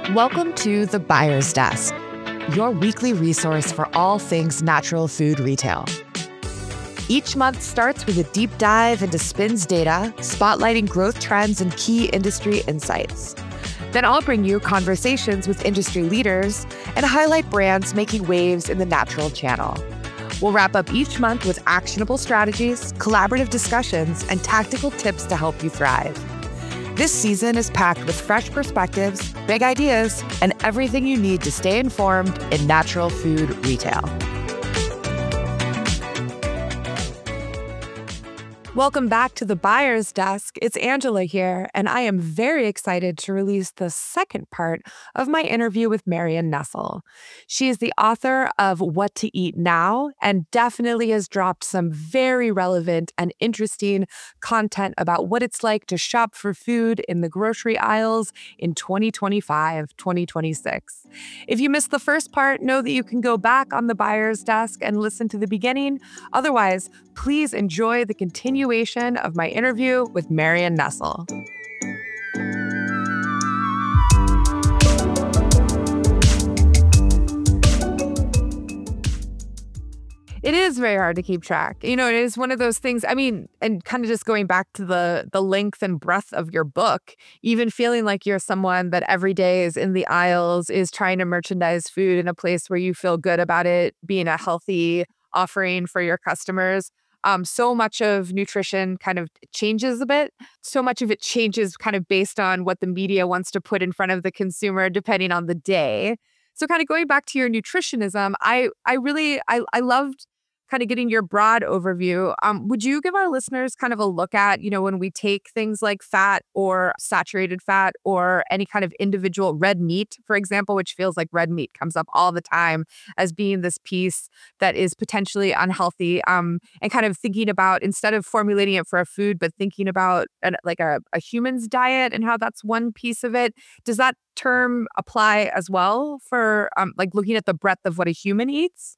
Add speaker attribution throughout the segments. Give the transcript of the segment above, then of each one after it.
Speaker 1: Welcome to The Buyer's Desk, your weekly resource for all things natural food retail. Each month starts with a deep dive into SPINS data, spotlighting growth trends and key industry insights. Then I'll bring you conversations with industry leaders and highlight brands making waves in the natural channel. We'll wrap up each month with actionable strategies, collaborative discussions, and tactical tips to help you thrive. This season is packed with fresh perspectives, big ideas, and everything you need to stay informed in natural food retail. Welcome back to The Buyer's Desk. It's Angela here, and I am very excited to release the second part of my interview with Marion Nestle. She is the author of What to Eat Now and definitely has dropped some very relevant and interesting content about what it's like to shop for food in the grocery aisles in 2025, 2026. If you missed the first part, know that you can go back on The Buyer's Desk and listen to the beginning. Otherwise, please enjoy the continuation of my interview with Marion Nestle. It is very hard to keep track. You know, it is one of those things, and kind of just going back to the length and breadth of your book, even feeling like you're someone that every day is in the aisles, is trying to merchandise food in a place where you feel good about it being a healthy offering for your customers. So much of nutrition kind of changes a bit. So much of it changes kind of based on what the media wants to put in front of the consumer, depending on the day. So kind of going back to your nutritionism, I loved kind of getting your broad overview. Would you give our listeners kind of a look at, when we take things like fat or saturated fat or any kind of individual red meat, for example, which feels like red meat comes up all the time as being this piece that is potentially unhealthy, and kind of thinking about, instead of formulating it for a food, but thinking about a human's diet and how that's one piece of it. Does that term apply as well for looking at the breadth of what a human eats?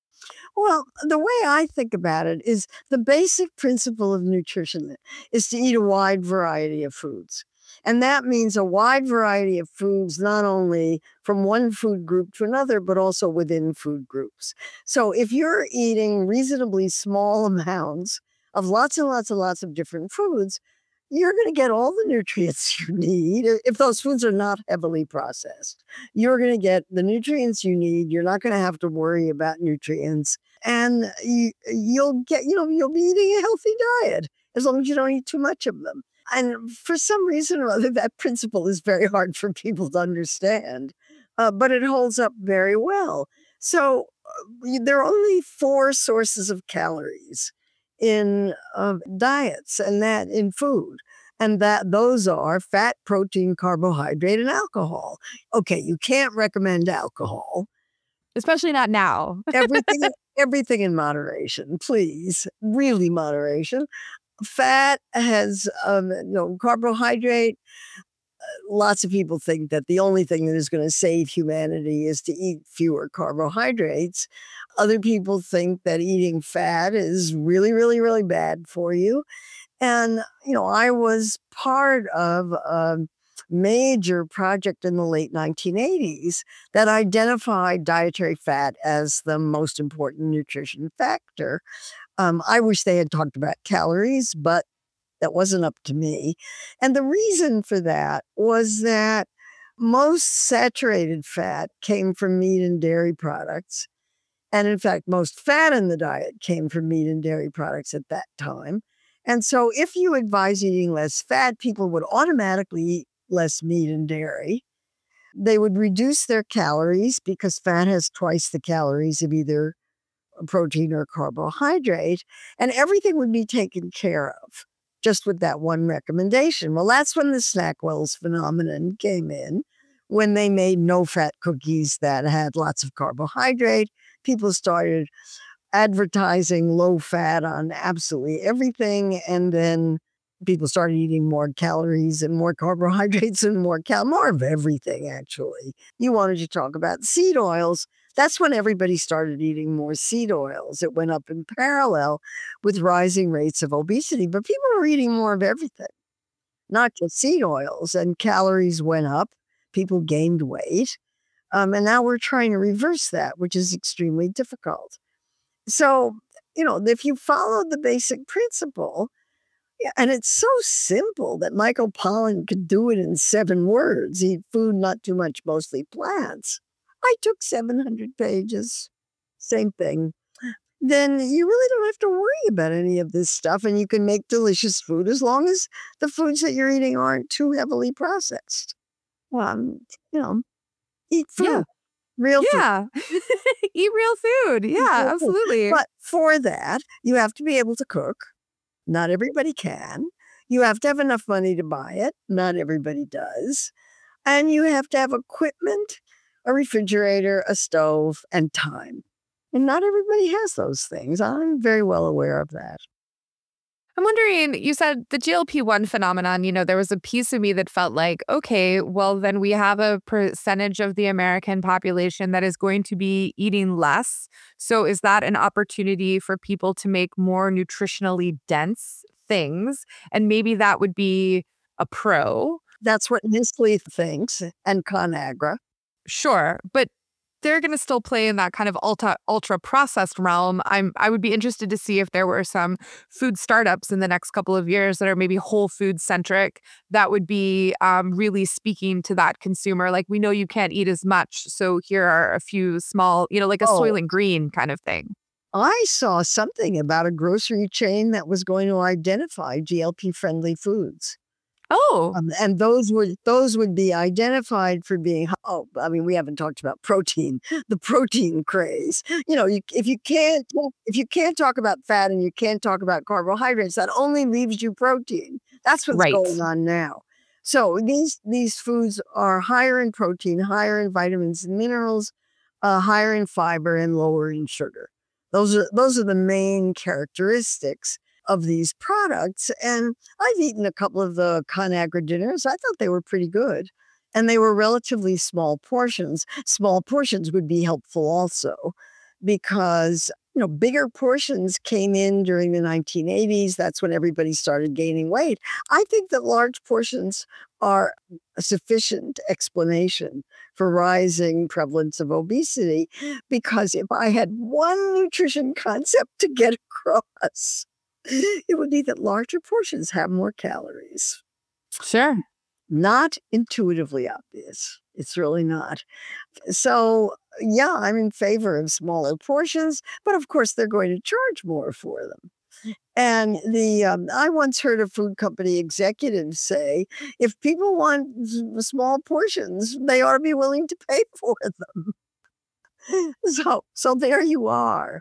Speaker 2: Well, the way I think about it is the basic principle of nutrition is to eat a wide variety of foods. And that means a wide variety of foods, not only from one food group to another, but also within food groups. So if you're eating reasonably small amounts of lots and lots and lots of different foods, you're going to get all the nutrients you need. If those foods are not heavily processed, you're going to get the nutrients you need. You're not going to have to worry about nutrients. And you'll be eating a healthy diet as long as you don't eat too much of them. And for some reason or other, that principle is very hard for people to understand, but it holds up very well. So there are only 4 sources of calories in diets, and that in food. And those are fat, protein, carbohydrate, and alcohol. Okay, you can't recommend alcohol.
Speaker 1: Especially not now.
Speaker 2: Everything in moderation, please. Really moderation. Fat has carbohydrate. Lots of people think that the only thing that is going to save humanity is to eat fewer carbohydrates. Other people think that eating fat is really, really, really bad for you. And, I was part of a major project in the late 1980s that identified dietary fat as the most important nutrition factor. I wish they had talked about calories, but that wasn't up to me. And the reason for that was that most saturated fat came from meat and dairy products. And in fact, most fat in the diet came from meat and dairy products at that time. And so if you advise eating less fat, people would automatically eat less meat and dairy. They would reduce their calories because fat has twice the calories of either protein or carbohydrate, and everything would be taken care of just with that one recommendation. Well, that's when the Snackwell's phenomenon came in, when they made no-fat cookies that had lots of carbohydrate. People started advertising low fat on absolutely everything, and then people started eating more calories and more carbohydrates and more of everything, actually. You wanted to talk about seed oils. That's when everybody started eating more seed oils. It went up in parallel with rising rates of obesity, but people were eating more of everything, not just seed oils, and calories went up people gained weight. And now we're trying to reverse that, which is extremely difficult. So, if you follow the basic principle, yeah, and it's so simple that Michael Pollan could do it in 7 words. Eat food, not too much, mostly plants. I took 700 pages. Same thing. Then you really don't have to worry about any of this stuff, and you can make delicious food as long as the foods that you're eating aren't too heavily processed. Well, you know, eat
Speaker 1: Yeah.
Speaker 2: food, real food.
Speaker 1: Yeah. Eat real food. Yeah,
Speaker 2: Real food.
Speaker 1: absolutely.
Speaker 2: But for that, you have to be able to cook. Not everybody can. You have to have enough money to buy it. Not everybody does. And you have to have equipment, a refrigerator, a stove, and time. And not everybody has those things. I'm very well aware of that.
Speaker 1: I'm wondering, you said the GLP-1 phenomenon, there was a piece of me that felt like, okay, well, then we have a percentage of the American population that is going to be eating less. So is that an opportunity for people to make more nutritionally dense things? And maybe that would be a pro.
Speaker 2: That's what Nestle thinks and ConAgra.
Speaker 1: Sure, but they're going to still play in that kind of ultra processed realm. I would be interested to see if there were some food startups in the next couple of years that are maybe whole food centric that would be really speaking to that consumer. Like, we know you can't eat as much, so here are a few small, like a
Speaker 2: Oh,
Speaker 1: Soylent Green kind of thing.
Speaker 2: I saw something about a grocery chain that was going to identify GLP friendly foods.
Speaker 1: Oh,
Speaker 2: And those would be identified for being, I mean, we haven't talked about protein, the protein craze. If you can't talk about fat and you can't talk about carbohydrates, that only leaves you protein. That's what's
Speaker 1: right.
Speaker 2: going on now. So these foods are higher in protein, higher in vitamins and minerals, higher in fiber, and lower in sugar. Those are the main characteristics of these products. And I've eaten a couple of the ConAgra dinners. I thought they were pretty good. And they were relatively small portions. Small portions would be helpful also because, bigger portions came in during the 1980s. That's when everybody started gaining weight. I think that large portions are a sufficient explanation for rising prevalence of obesity because if I had one nutrition concept to get across, it would be that larger portions have more calories.
Speaker 1: Sure.
Speaker 2: Not intuitively obvious. It's really not. So, yeah, I'm in favor of smaller portions, but of course they're going to charge more for them. And I once heard a food company executive say, if people want small portions, they ought to be willing to pay for them. So there you are.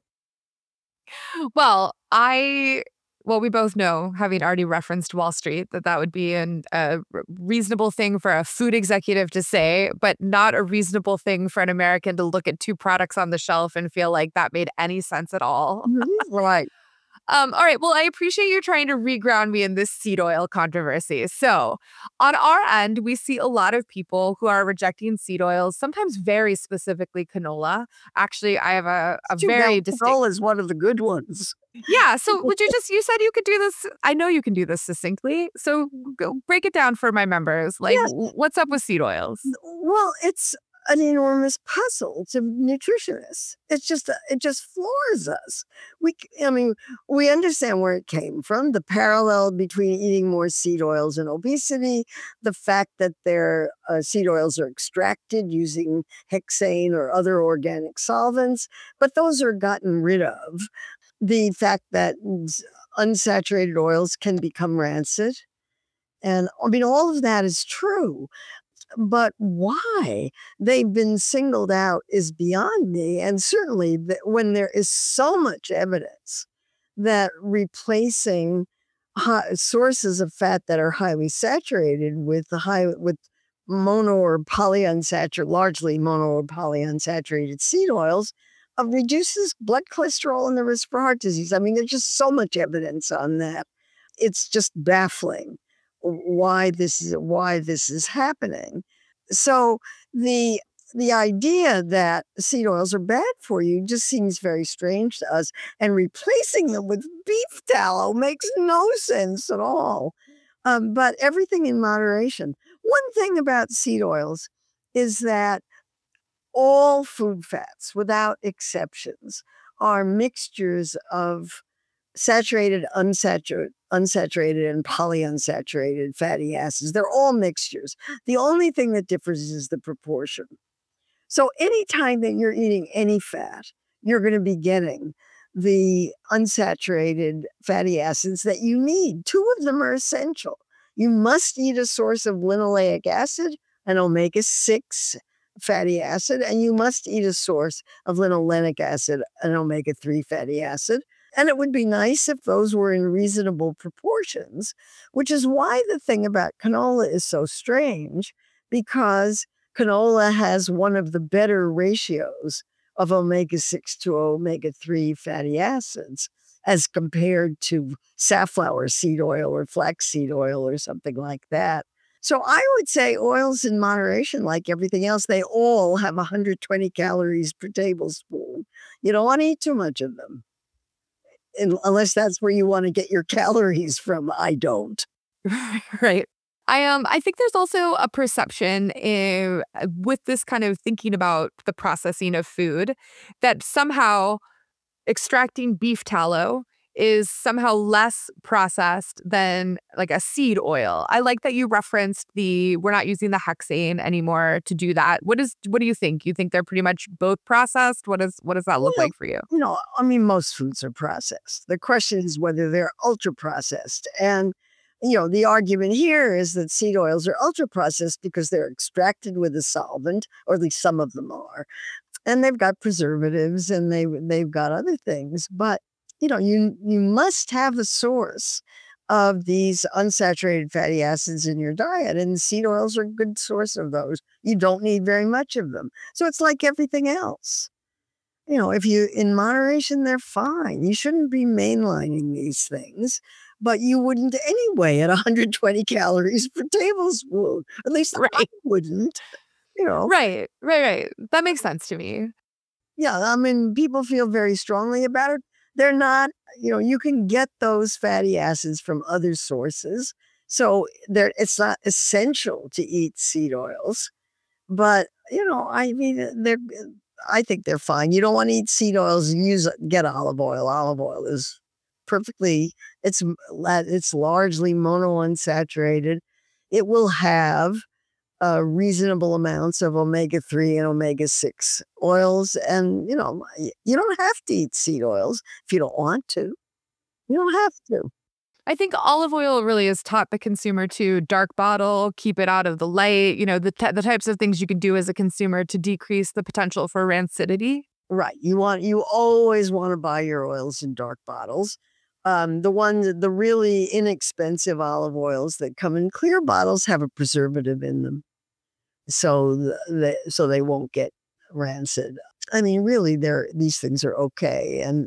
Speaker 1: Well, we both know, having already referenced Wall Street, that would be a reasonable thing for a food executive to say, but not a reasonable thing for an American to look at 2 products on the shelf and feel like that made any sense at all.
Speaker 2: Mhm. Right.
Speaker 1: All right. Well, I appreciate you trying to reground me in this seed oil controversy. So, on our end, we see a lot of people who are rejecting seed oils, sometimes very specifically canola. Actually, I have a
Speaker 2: Too
Speaker 1: very
Speaker 2: bad
Speaker 1: distinct.
Speaker 2: canola is one of the good ones.
Speaker 1: Yeah. So, you said you could do this. I know you can do this succinctly. So, go break it down for my members. Like,
Speaker 2: Yes.
Speaker 1: what's up with seed oils?
Speaker 2: Well, it's an enormous puzzle to nutritionists. It just floors us. I mean, we understand where it came from, the parallel between eating more seed oils and obesity, the fact that their seed oils are extracted using hexane or other organic solvents, but those are gotten rid of. The fact that unsaturated oils can become rancid. And I mean, all of that is true. But why they've been singled out is beyond me. And certainly when there is so much evidence that replacing sources of fat that are highly saturated with mono or polyunsaturated, largely mono or polyunsaturated seed oils, reduces blood cholesterol and the risk for heart disease. I mean, there's just so much evidence on that. It's just baffling why this is happening. So the the idea that seed oils are bad for you just seems very strange to us, and replacing them with beef tallow makes no sense at all. But everything in moderation. One thing about seed oils is that all food fats, without exceptions, are mixtures of saturated, unsaturated, and polyunsaturated fatty acids. They're all mixtures. The only thing that differs is the proportion. So anytime that you're eating any fat, you're going to be getting the unsaturated fatty acids that you need. Two of them are essential. You must eat a source of linoleic acid, an omega-6 fatty acid, and you must eat a source of linolenic acid, an omega-3 fatty acid. And it would be nice if those were in reasonable proportions, which is why the thing about canola is so strange, because canola has one of the better ratios of omega-6 to omega-3 fatty acids as compared to safflower seed oil or flaxseed oil or something like that. So I would say oils in moderation, like everything else, they all have 120 calories per tablespoon. You don't want to eat too much of them, unless that's where you want to get your calories from. I don't.
Speaker 1: Right. I think there's also a perception with this kind of thinking about the processing of food that somehow extracting beef tallow is somehow less processed than like a seed oil. I like that you referenced we're not using the hexane anymore to do that. What do you think? You think they're pretty much both processed? What does that look
Speaker 2: Well,
Speaker 1: like for you?
Speaker 2: I mean, most foods are processed. The question is whether they're ultra processed. And, the argument here is that seed oils are ultra processed because they're extracted with a solvent, or at least some of them are. And they've got preservatives and they've got other things. But, you must have the source of these unsaturated fatty acids in your diet. And seed oils are a good source of those. You don't need very much of them. So it's like everything else. If you in moderation, they're fine. You shouldn't be mainlining these things, but you wouldn't anyway at 120 calories per tablespoon. At least I
Speaker 1: Right.
Speaker 2: wouldn't, you know.
Speaker 1: Right. That makes sense to me.
Speaker 2: Yeah, I mean, people feel very strongly about it. They're not, you can get those fatty acids from other sources. So it's not essential to eat seed oils. But, I mean, I think they're fine. You don't want to eat seed oils, get olive oil. Olive oil is it's largely monounsaturated. It will have reasonable amounts of omega-3 and omega-6 oils. And, you don't have to eat seed oils if you don't want to. You don't have to.
Speaker 1: I think olive oil really has taught the consumer to dark bottle, keep it out of the light, the types of things you can do as a consumer to decrease the potential for rancidity.
Speaker 2: Right. You always want to buy your oils in dark bottles. The really inexpensive olive oils that come in clear bottles have a preservative in them. So they won't get rancid. I mean, really, these things are okay. And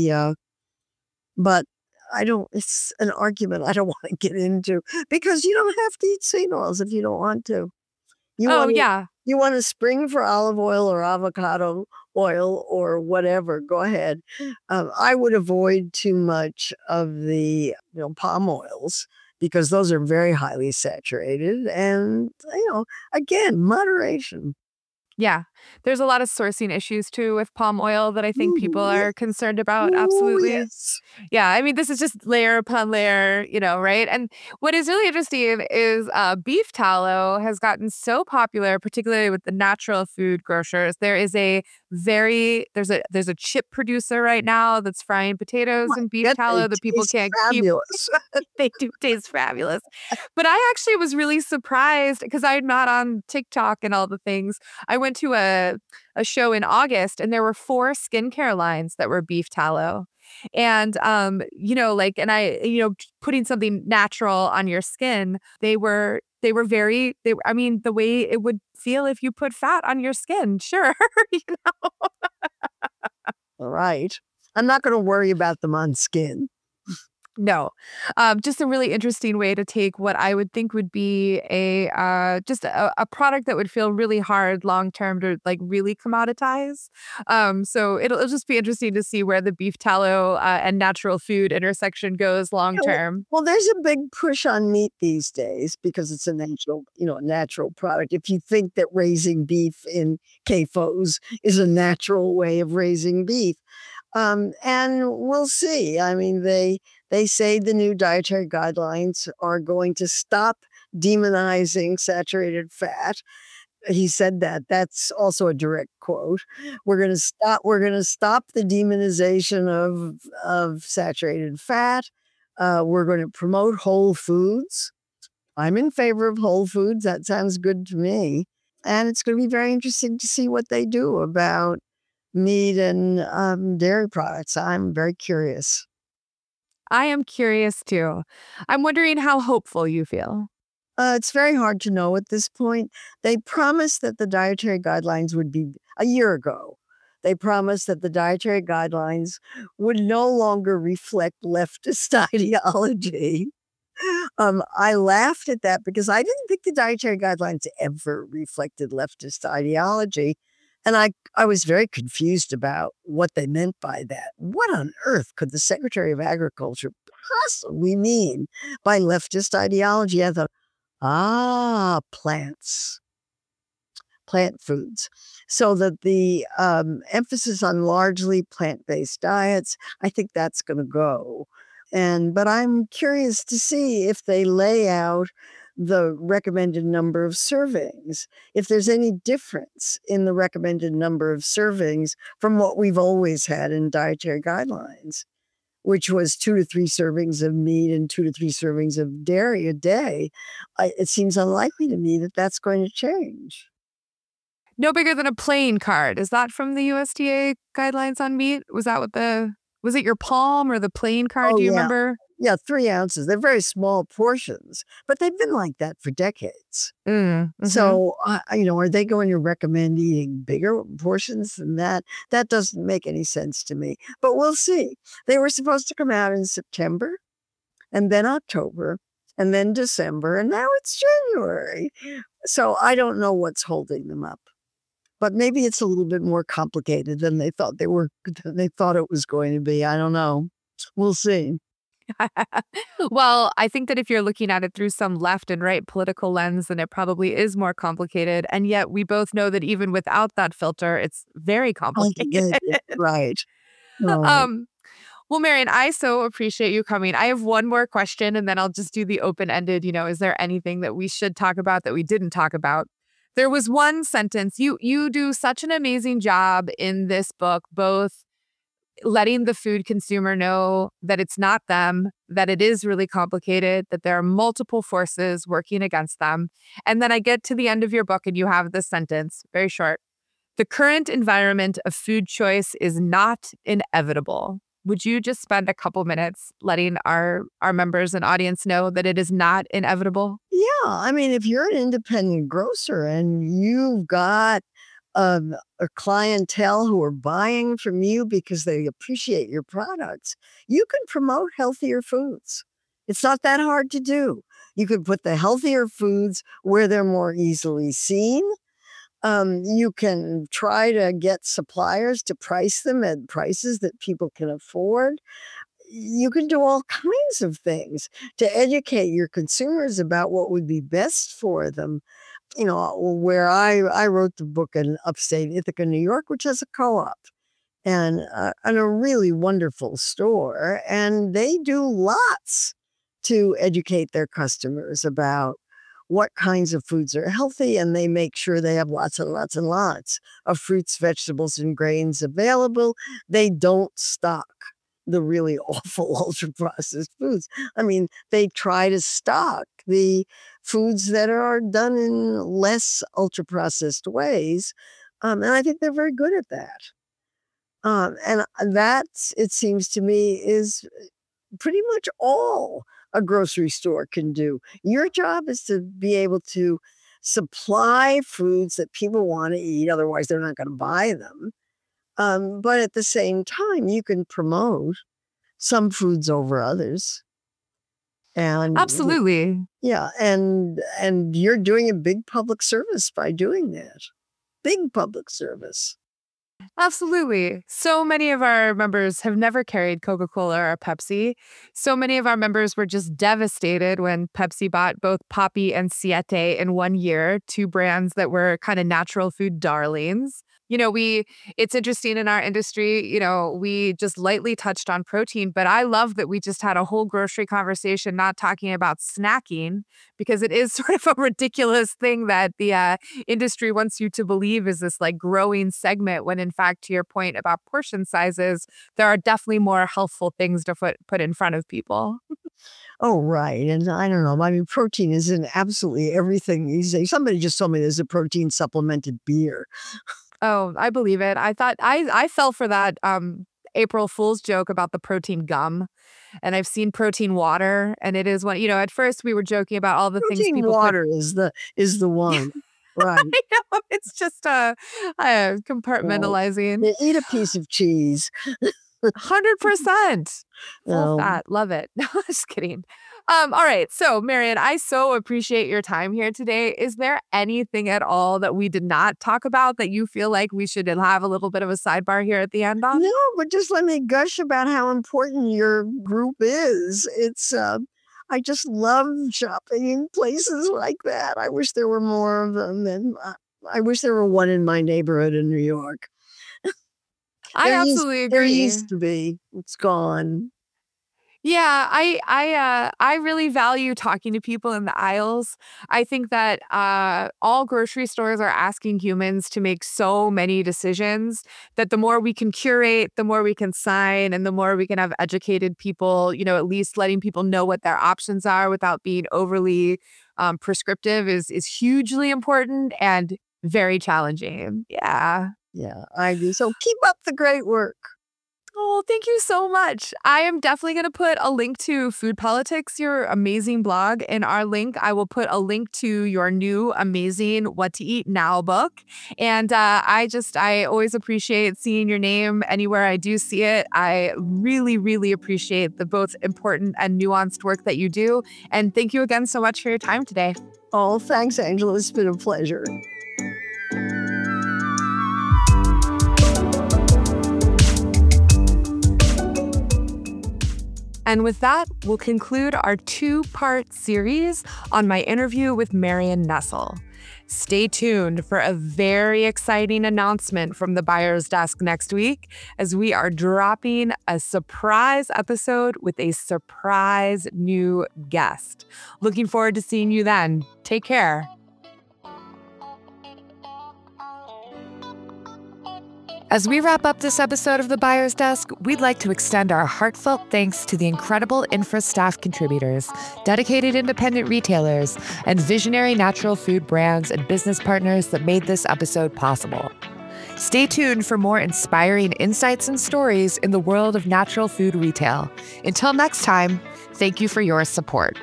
Speaker 2: but it's an argument I don't want to get into, because you don't have to eat seed oils if you don't want to. You
Speaker 1: Oh,
Speaker 2: want to,
Speaker 1: yeah.
Speaker 2: you want to spring for olive oil or avocado oil or whatever, go ahead. I would avoid too much of the, palm oils, because those are very highly saturated. And, again, moderation.
Speaker 1: Yeah. There's a lot of sourcing issues too with palm oil that I think people
Speaker 2: Ooh,
Speaker 1: are
Speaker 2: yes.
Speaker 1: concerned about.
Speaker 2: Ooh,
Speaker 1: Absolutely.
Speaker 2: yes.
Speaker 1: Yeah, I mean, this is just layer upon layer, right? And what is really interesting is beef tallow has gotten so popular, particularly with the natural food grocers. There's a chip producer right now that's frying
Speaker 2: Oh
Speaker 1: potatoes
Speaker 2: my
Speaker 1: in beef
Speaker 2: God, they
Speaker 1: tallow that people
Speaker 2: taste
Speaker 1: can't keep.
Speaker 2: fabulous.
Speaker 1: They do taste fabulous. But I actually was really surprised because I'm not on TikTok and all the things. I went to a show in August and there were 4 skincare lines that were beef tallow. And putting something natural on your skin, I mean, the way it would feel if you put fat on your skin. Sure.
Speaker 2: All right. I'm not going to worry about them on skin.
Speaker 1: No, just a really interesting way to take what I would think would be a just a product that would feel really hard long term to like really commoditize. So it'll just be interesting to see where the beef tallow and natural food intersection goes long
Speaker 2: Yeah,
Speaker 1: term.
Speaker 2: well, there's a big push on meat these days because it's a natural, a natural product. If you think that raising beef in CAFOs is a natural way of raising beef, and we'll see. I mean, they say the new dietary guidelines are going to stop demonizing saturated fat. He said that. That's also a direct quote. We're going to stop the demonization of saturated fat. We're going to promote whole foods. I'm in favor of whole foods. That sounds good to me. And it's going to be very interesting to see what they do about meat and dairy products. I'm very curious.
Speaker 1: I am curious too. I'm wondering how hopeful you feel.
Speaker 2: It's very hard to know at this point. They promised that the dietary guidelines would be a year ago. They promised that the dietary guidelines would no longer reflect leftist ideology. I laughed at that because I didn't think the dietary guidelines ever reflected leftist ideology. And I was very confused about what they meant by that. What on earth could the Secretary of Agriculture possibly mean by leftist ideology? I thought, plants, plant foods. So that the emphasis on largely plant-based diets, I think that's going to go. But I'm curious to see if they lay out the recommended number of servings, if there's any difference in the recommended number of servings from what we've always had in dietary guidelines, which was 2 to 3 servings of meat and 2 to 3 servings of dairy a day. It seems unlikely to me that that's going to change.
Speaker 1: No bigger than a playing card. Is that from the USDA guidelines on meat? Was it your palm or the playing card?
Speaker 2: Oh,
Speaker 1: Do you
Speaker 2: yeah.
Speaker 1: remember?
Speaker 2: Yeah, 3 ounces. They're very small portions, but they've been like that for decades.
Speaker 1: Mhm.
Speaker 2: So, are they going to recommend eating bigger portions than that? That doesn't make any sense to me, but we'll see. They were supposed to come out in September and then October and then December, and now it's January. So I don't know what's holding them up. But maybe it's a little bit more complicated than they thought it was going to be. I don't know. We'll see.
Speaker 1: Well, I think that if you're looking at it through some left and right political lens, then it probably is more complicated. And yet we both know that even without that filter, it's very complicated.
Speaker 2: Complicated. Right. Right.
Speaker 1: um, well, Marion, I so appreciate you coming. I have one more question and then I'll just do the open-ended, is there anything that we should talk about that we didn't talk about? There was one sentence. You do such an amazing job in this book, both letting the food consumer know that it's not them, that it is really complicated, that there are multiple forces working against them. And then I get to the end of your book and you have this sentence, very short. The current environment of food choice is not inevitable. Would you just spend a couple minutes letting our members and audience know that it is not inevitable?
Speaker 2: Yeah. I mean, if you're an independent grocer and you've got a clientele who are buying from you because they appreciate your products, you can promote healthier foods. It's not that hard to do. You can put the healthier foods where they're more easily seen. You can try to get suppliers to price them at prices that people can afford. You can do all kinds of things to educate your consumers about what would be best for them. Where I wrote the book in upstate Ithaca, New York, which has a co-op and a really wonderful store, and they do lots to educate their customers about what kinds of foods are healthy, and they make sure they have lots and lots and lots of fruits, vegetables, and grains available. They don't stock the really awful ultra-processed foods. I mean, they try to stock the foods that are done in less ultra-processed ways, and I think they're very good at that. And that, it seems to me, is pretty much all a grocery store can do. Your job is to be able to supply foods that people want to eat, otherwise they're not going to buy them. But at the same time, you can promote some foods over others. And
Speaker 1: Absolutely.
Speaker 2: yeah, and you're doing a big public service by doing that. Big public service.
Speaker 1: Absolutely. So many of our members have never carried Coca-Cola or Pepsi. So many of our members were just devastated when Pepsi bought both Poppi and Siete in one year, two brands that were kind of natural food darlings. It's interesting in our industry, we just lightly touched on protein, but I love that we just had a whole grocery conversation not talking about snacking, because it is sort of a ridiculous thing that the industry wants you to believe is this like growing segment, when in fact, to your point about portion sizes, there are definitely more healthful things to put in front of people.
Speaker 2: Oh, right. And I don't know. I mean, protein is in absolutely everything these days. Somebody just told me there's a protein supplemented beer.
Speaker 1: Oh, I believe it. I thought I fell for that April Fool's joke about the protein gum. And I've seen protein water, and it is one, at first we were joking about all the things
Speaker 2: Protein
Speaker 1: people
Speaker 2: water is the one. Right.
Speaker 1: I know, it's just compartmentalizing.
Speaker 2: They eat a piece of cheese.
Speaker 1: 100%. Full
Speaker 2: No.
Speaker 1: fat. Love it. No, just kidding. All right. So, Marian, I so appreciate your time here today. Is there anything at all that we did not talk about that you feel like we should have a little bit of a sidebar here at the end on?
Speaker 2: No, but just let me gush about how important your group is. I just love shopping in places like that. I wish there were more of them, and I wish there were one in my neighborhood in New York.
Speaker 1: I absolutely agree.
Speaker 2: There used to be. It's gone.
Speaker 1: Yeah, I really value talking to people in the aisles. I think that all grocery stores are asking humans to make so many decisions that the more we can curate, the more we can sign, and the more we can have educated people, at least letting people know what their options are without being overly prescriptive is hugely important and very challenging. Yeah.
Speaker 2: Yeah, I do. So keep up the great work.
Speaker 1: Oh, thank you so much. I am definitely going to put a link to Food Politics, your amazing blog. In our link, I will put a link to your new amazing What to Eat Now book. And I always appreciate seeing your name anywhere I do see it. I really, really appreciate the both important and nuanced work that you do. And thank you again so much for your time today.
Speaker 2: Oh, thanks, Angela. It's been a pleasure.
Speaker 1: And with that, we'll conclude our two-part series on my interview with Marian Nestle. Stay tuned for a very exciting announcement from the Buyer's Desk next week, as we are dropping a surprise episode with a surprise new guest. Looking forward to seeing you then. Take care. As we wrap up this episode of The Buyer's Desk, we'd like to extend our heartfelt thanks to the incredible Infra staff contributors, dedicated independent retailers, and visionary natural food brands and business partners that made this episode possible. Stay tuned for more inspiring insights and stories in the world of natural food retail. Until next time, thank you for your support.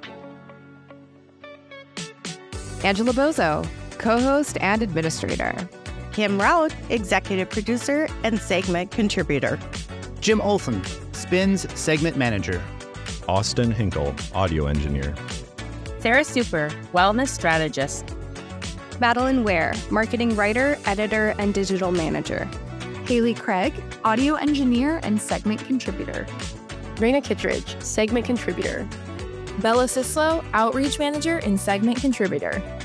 Speaker 1: Angela Bozo, co-host and administrator.
Speaker 3: Kim Raut, executive producer and segment contributor.
Speaker 4: Jim Olson, Spins segment manager.
Speaker 5: Austin Hinkle, audio engineer.
Speaker 6: Sarah Super, wellness strategist.
Speaker 7: Madeline Ware, marketing writer, editor, and digital manager.
Speaker 8: Haley Craig, audio engineer and segment contributor.
Speaker 9: Raina Kittredge, segment contributor.
Speaker 10: Bella Sislo, outreach manager and segment contributor.